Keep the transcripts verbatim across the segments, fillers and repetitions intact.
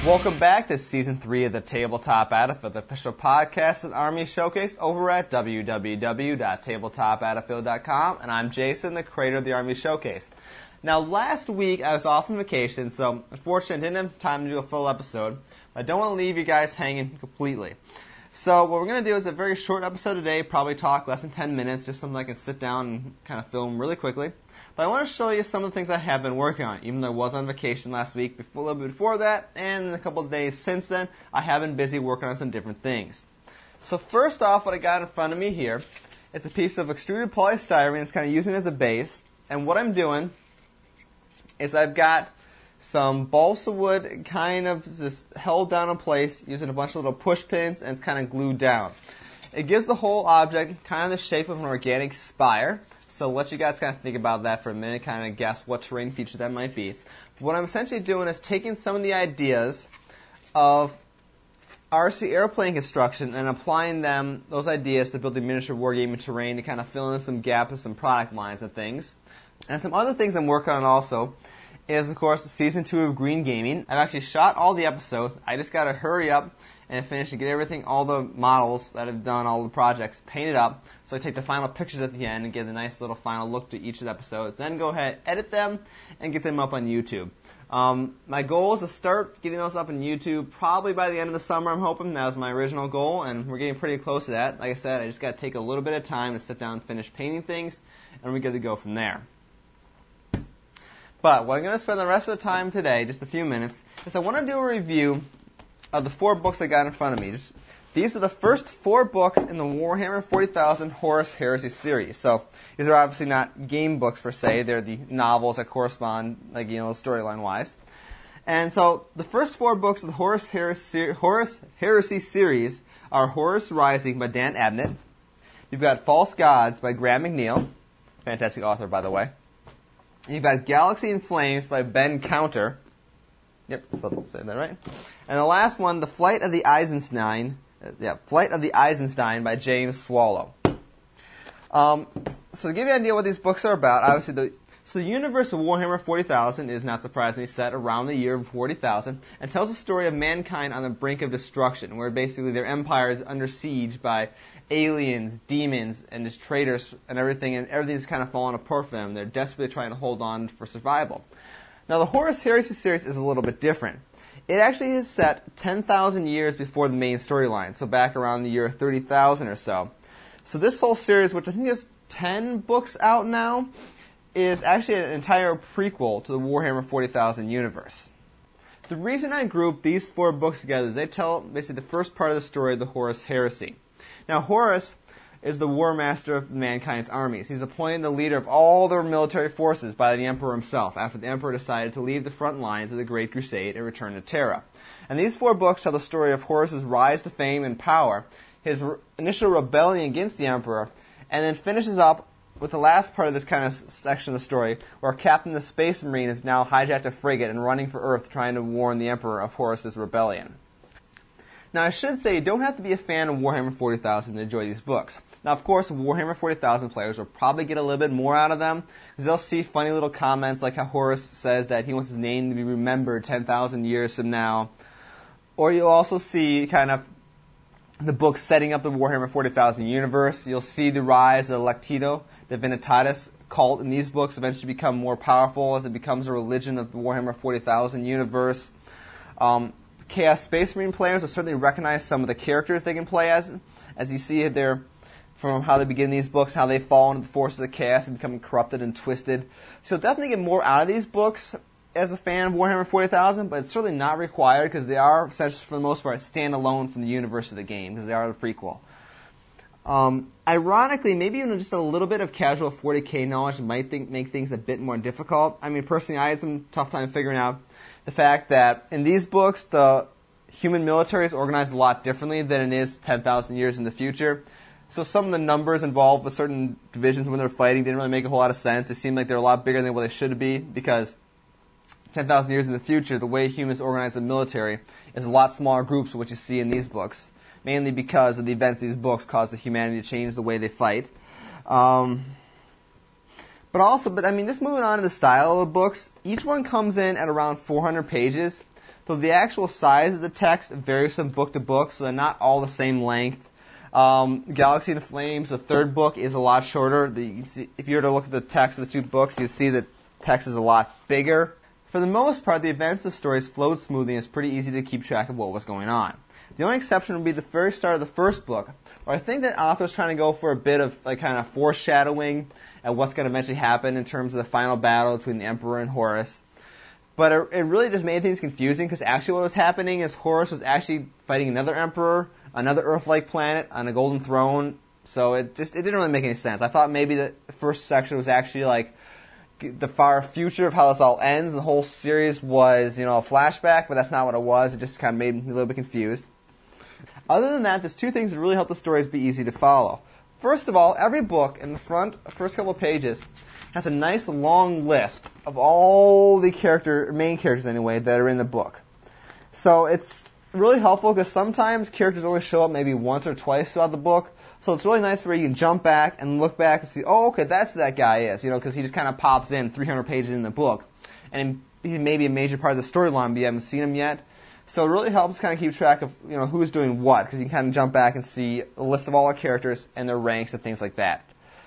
Welcome back to Season three of the Tabletop Battlefield, the official podcast of Army Showcase over at w w w dot tabletop battlefield dot com, and I'm Jason, the creator of the Army Showcase. Now, last week I was off on vacation, so unfortunately I didn't have time to do a full episode, but I don't want to leave you guys hanging completely. So what we're going to do is a very short episode today, probably talk less than ten minutes, just something I can sit down and kind of film really quickly. But I want to show you some of the things I have been working on, even though I was on vacation last week, before, a little bit before that, and in a couple of days since then, I have been busy working on some different things. So first off, what I got in front of me here, it's a piece of extruded polystyrene. It's kind of using it as a base, and what I'm doing is I've got some balsa wood kind of just held down in place using a bunch of little push pins, and it's kind of glued down. It gives the whole object kind of the shape of an organic spire. So I'll let you guys kind of think about that for a minute, kind of guess what terrain feature that might be. What I'm essentially doing is taking some of the ideas of R C airplane construction and applying them, those ideas, to build the miniature wargaming terrain to kind of fill in some gaps with some product lines and things. And some other things I'm working on also is, of course, Season two of Green Gaming. I've actually shot all the episodes. I just got to hurry up and finish and get everything, all the models that I've done, all the projects, painted up. So I take the final pictures at the end and give a nice little final look to each of the episodes. Then go ahead, edit them, and get them up on YouTube. Um, my goal is to start getting those up on YouTube probably by the end of the summer, I'm hoping. That was my original goal, and we're getting pretty close to that. Like I said, I just got to take a little bit of time to sit down and finish painting things, and we're good to go from there. But what I'm going to spend the rest of the time today, just a few minutes, is I want to do a review of the four books I got in front of me. Just, these are the first four books in the Warhammer forty thousand Horus Heresy series. So these are obviously not game books per se. They're the novels that correspond, like, you know, storyline-wise. And so the first four books of the Horus Heresy, Horus Heresy series are Horus Rising by Dan Abnett. You've got False Gods by Graham McNeill. Fantastic author, by the way. You've got Galaxy in Flames by Ben Counter. Yep, spelled say that right. And the last one, The Flight of the Eisenstein. Uh, yeah, Flight of the Eisenstein by James Swallow. Um, so to give you an idea what these books are about, obviously the so the universe of Warhammer forty thousand is, not surprisingly, set around the year forty thousand and tells the story of mankind on the brink of destruction, where basically their empire is under siege by aliens, demons, and just traitors and everything, and everything's kind of falling apart for them. They're desperately trying to hold on for survival. Now, the Horus Heresy series is a little bit different. It actually is set ten thousand years before the main storyline, so back around the year thirty thousand or so. So this whole series, which I think is ten books out now, is actually an entire prequel to the Warhammer forty thousand universe. The reason I grouped these four books together is they tell basically the first part of the story of the Horus Heresy. Now, Horus is the war master of mankind's armies. He's appointed the leader of all their military forces by the Emperor himself, after the Emperor decided to leave the front lines of the Great Crusade and return to Terra. And these four books tell the story of Horus's rise to fame and power, his re- initial rebellion against the Emperor, and then finishes up with the last part of this kind of section of the story, where Captain of the Space Marine has now hijacked a frigate and running for Earth, trying to warn the Emperor of Horus's rebellion. Now, I should say, you don't have to be a fan of Warhammer forty thousand to enjoy these books. Now, of course, Warhammer forty thousand players will probably get a little bit more out of them, because they'll see funny little comments like how Horus says that he wants his name to be remembered ten thousand years from now. Or you'll also see kind of the book setting up the Warhammer forty thousand universe. You'll see the rise of the Lectito Divinitatis cult in these books eventually become more powerful as it becomes a religion of the Warhammer forty thousand universe. Um, Chaos Space Marine players will certainly recognize some of the characters they can play as, as you see it there from how they begin these books, how they fall into the forces of chaos and become corrupted and twisted. So you'll definitely get more out of these books as a fan of Warhammer forty thousand, but it's certainly not required because they are, essentially for the most part, standalone from the universe of the game, because they are the prequel. Um, ironically, maybe even just a little bit of casual forty K knowledge might think, make things a bit more difficult. I mean, personally, I had some tough time figuring out the fact that in these books, the human military is organized a lot differently than it is ten thousand years in the future. So some of the numbers involved with certain divisions when they're fighting didn't really make a whole lot of sense. It seemed like they're a lot bigger than what they should be, because ten thousand years in the future, the way humans organize the military is a lot smaller groups of what you see in these books, mainly because of the events of these books caused the humanity to change the way they fight. Um, but also, but I mean, just moving on to the style of the books, each one comes in at around four hundred pages. So the actual size of the text varies from book to book, so they're not all the same length. Um, Galaxy in Flames, the third book, is a lot shorter. The, you can see, if you were to look at the text of the two books, you'd see that text is a lot bigger. For the most part, the events of the stories flowed smoothly, and it's pretty easy to keep track of what was going on. The only exception would be the very start of the first book, where I think that author was trying to go for a bit of like kind of foreshadowing at what's going to eventually happen in terms of the final battle between the Emperor and Horus. But it, it really just made things confusing, because actually what was happening is Horus was actually fighting another Emperor, another Earth-like planet, on a golden throne. So it just it didn't really make any sense. I thought maybe the first section was actually like the far future of how this all ends. The whole series was, you know, a flashback, but that's not what it was. It just kind of made me a little bit confused. Other than that, there's two things that really help the stories be easy to follow. First of all, every book in the front, first couple of pages, has a nice long list of all the character, main characters anyway, that are in the book. So it's really helpful, because sometimes characters only show up maybe once or twice throughout the book. So it's really nice where you can jump back and look back and see, oh, okay, that's who that guy is, you know, because he just kind of pops in three hundred pages in the book. And he may be a major part of the storyline, but you haven't seen him yet. So it really helps kind of keep track of, you know, who's doing what, because you can kind of jump back and see a list of all our characters and their ranks and things like that.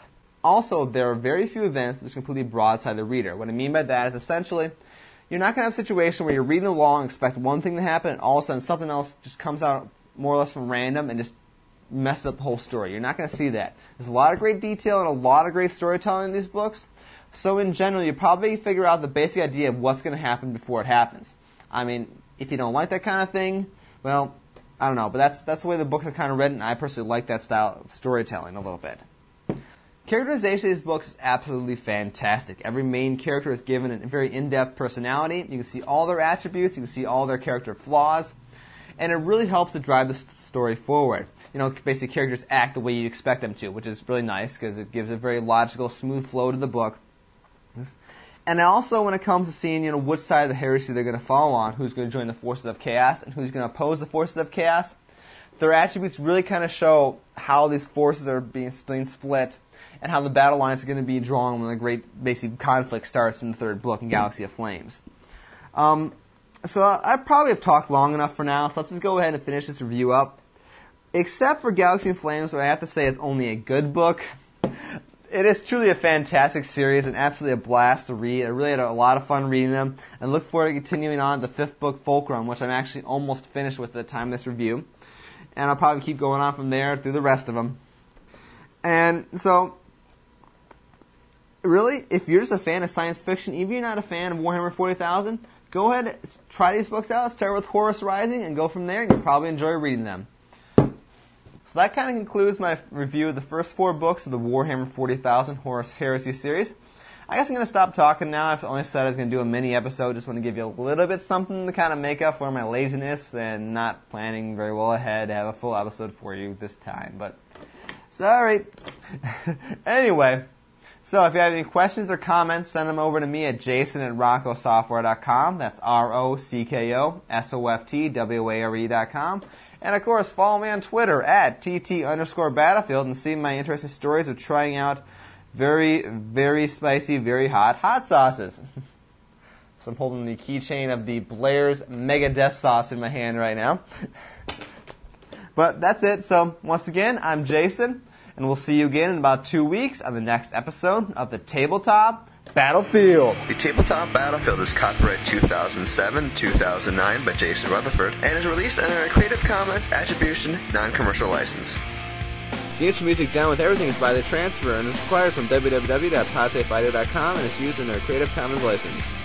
Also, there are very few events which completely broadside the reader. What I mean by that is essentially, you're not going to have a situation where you're reading along and expect one thing to happen, and all of a sudden something else just comes out more or less from random and just messes up the whole story. You're not going to see that. There's a lot of great detail and a lot of great storytelling in these books. So in general, you probably figure out the basic idea of what's going to happen before it happens. I mean, if you don't like that kind of thing, well, I don't know. But that's that's the way the books are kind of written, and I personally like that style of storytelling a little bit. Characterization of these books is absolutely fantastic. Every main character is given a very in-depth personality. You can see all their attributes. You can see all their character flaws. And it really helps to drive the story forward. You know, basically characters act the way you'd expect them to, which is really nice because it gives a very logical, smooth flow to the book. And also when it comes to seeing, you know, which side of the heresy they're going to fall on, who's going to join the forces of chaos and who's going to oppose the forces of chaos, their attributes really kind of show how these forces are being, being split and how the battle lines are going to be drawn when the great basic conflict starts in the third book in Galaxy of Flames. Um, so I probably have talked long enough for now, so let's just go ahead and finish this review up. Except for Galaxy of Flames, what I have to say is only a good book. It is truly a fantastic series and absolutely a blast to read. I really had a lot of fun reading them and look forward to continuing on to the fifth book, Fulcrum, which I'm actually almost finished with at the time of this review. And I'll probably keep going on from there through the rest of them. And so, really, if you're just a fan of science fiction, even if you're not a fan of Warhammer forty thousand, go ahead and try these books out. Start with Horus Rising and go from there, and you'll probably enjoy reading them. So that kind of concludes my review of the first four books of the Warhammer forty thousand Horus Heresy series. I guess I'm going to stop talking now. I've only said I was going to do a mini episode. Just want to give you a little bit something to kind of make up for my laziness and not planning very well ahead to have a full episode for you this time. But, sorry. Anyway, so if you have any questions or comments, send them over to me at jason at rocco software dot com. That's R O C K O S O F T W A R E dot com. And, of course, follow me on Twitter at T T underscore Battlefield and see my interesting stories of trying out very, very spicy, very hot hot sauces. So I'm holding the keychain of the Blair's Mega Death Sauce in my hand right now. But that's it. So, once again, I'm Jason, and we'll see you again in about two weeks on the next episode of the Tabletop Battlefield. The Tabletop Battlefield is copyright two thousand seven to two thousand nine by Jason Rutherford and is released under a Creative Commons Attribution Non-Commercial License. The intro music Down With Everything is by The Transfer and is acquired from w w w dot pate fighter dot com and is used under a Creative Commons license.